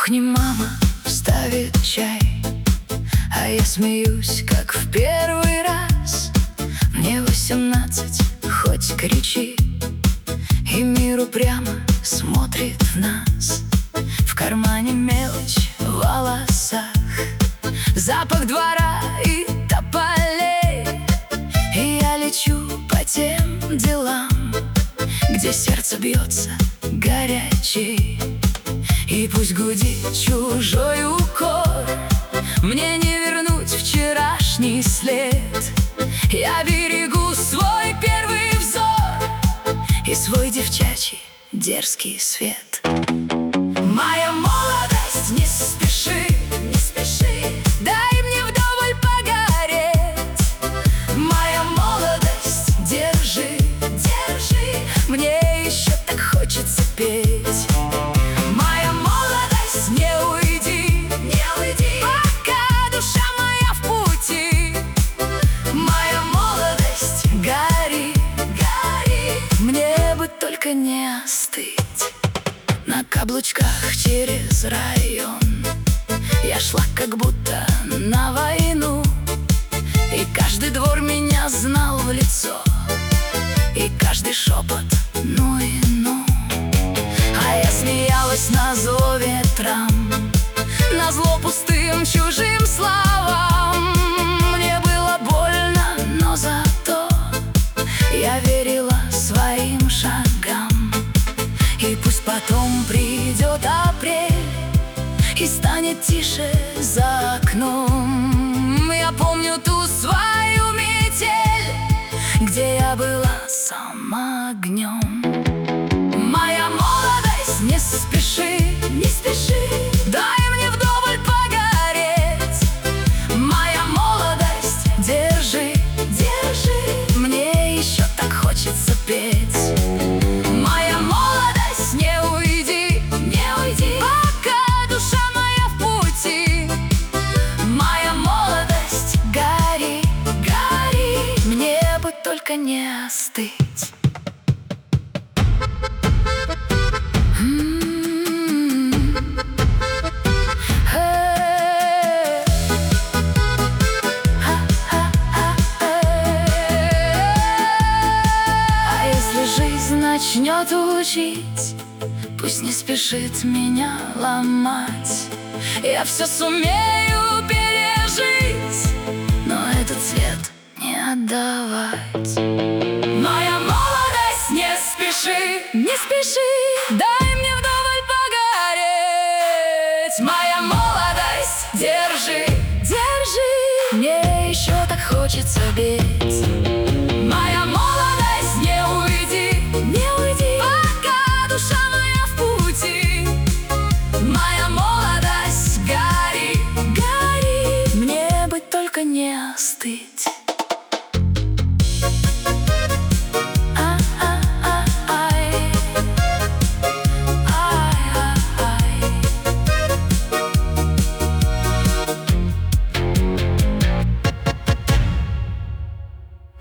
кухне мама ставит чай, а я смеюсь, как в первый раз. Мне 18, хоть кричи, и мир упрямо смотрит в нас. В кармане мелочь в волосах, запах двора и тополей. И я лечу по тем делам, где сердце бьется горячей. И пусть гудит чужой укор, мне не вернуть вчерашний след. Я берегу свой первый взор и свой девчачий дерзкий свет. Моя молодость, не спеши, не спеши, дай мне вдоволь погореть. Моя молодость, держи, держи, мне еще так хочется петь. Моя молодость, не уйди, не уйди, пока душа моя в пути. Моя молодость, гори, гори, мне бы только не остыть. На каблучках через район я шла как будто на войну, и каждый двор меня знал в лицо, и каждый шепот ну и ну. А я смеялась назло ветрам, назло пустым чужим словам. Мне было больно, но зато я верила своим шагам. И пусть потом придет апрель и станет тише за окном, я помню ту свою метель, где я была сама огнем. Моя молодость, не спеши, не спеши, дай мне вдоволь погореть. Моя молодость, держи, держи, мне еще так хочется петь. Моя молодость, не уйди, не уйди, пока душа моя в пути. Моя молодость, гори, гори, мне бы только не остыть. Начнет учить, пусть не спешит меня ломать. Я все сумею пережить, но этот цвет не отдавать. Моя молодость, не спеши, не спеши, дай